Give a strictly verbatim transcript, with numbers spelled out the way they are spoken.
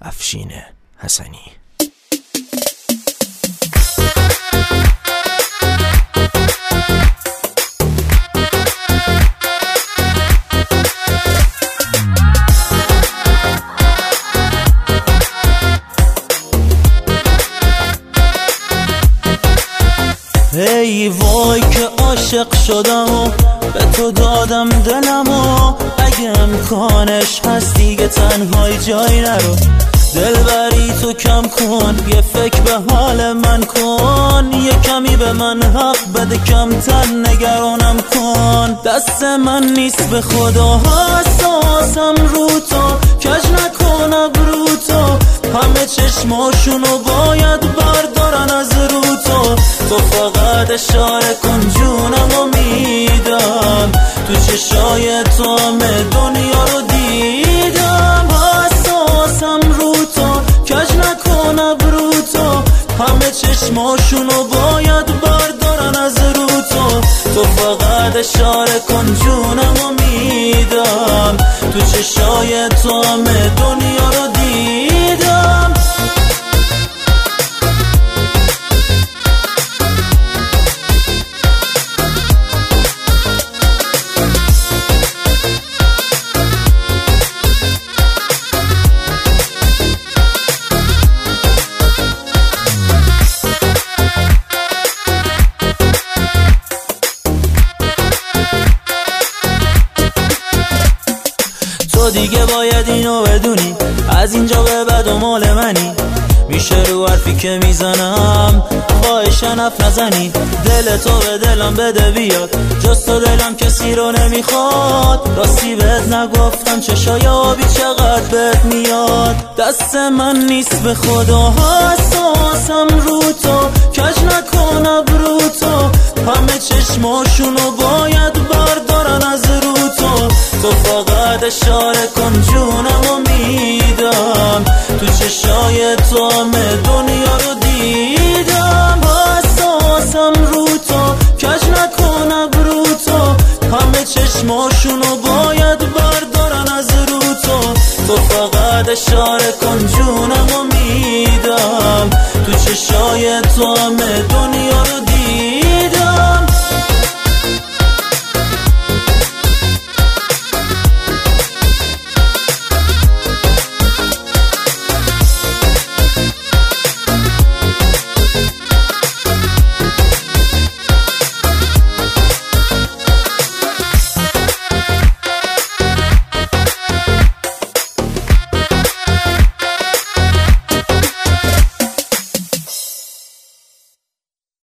افشین حسنی. ای وای که عاشق شدم و به تو دادم دلم و اگه امکانش هست دیگه تنهای جایی نرو. دلبری تو کم کن، یه فکر به حال من کن، یه کمی به من حق بده، کمتر نگرانم کن. دست من نیست به خدا، حساسم رو تو، کج نکن ابرو تو، همه چشماشونو باید بردارن از رو تو. تو فقط اشاره کن جونمو میدم، تو چشای تو همه دنیا رو دیدم. حساسم رو تو، کج نکن ابرو تو، همه چشماشونو باید بردارن از رو تو. تو فقط اشاره کن جونمو میدم، تو چشای تو همه دنیا رو دیدم. تو دیگه باید اینو بدونی، از اینجا به بعد و مال منی. میشه رو حرفی که میزنم خواهشن حرف نزنی. دل تو به دلم بده بیاد، جز تو دلم کسی رو نمیخواد. راستی بهت نگفتم چشای آبی چقدر بهت میاد. دست من نیست به خدا، حساسم رو تو، کج نکن ابرو تو، همه چشماشونو باید بردارن از رو تو. تو فقط اشاره کن جونمو میدم، تو چشای تو همه دنیا رو دیدم. حساسم رو تو، کج نکن ابرو تو، همه چشماشونو باید بردارن از رو تو. تو فقط اشاره کن جونمو میدم، تو چشای تو همه دنیا رو دیدم.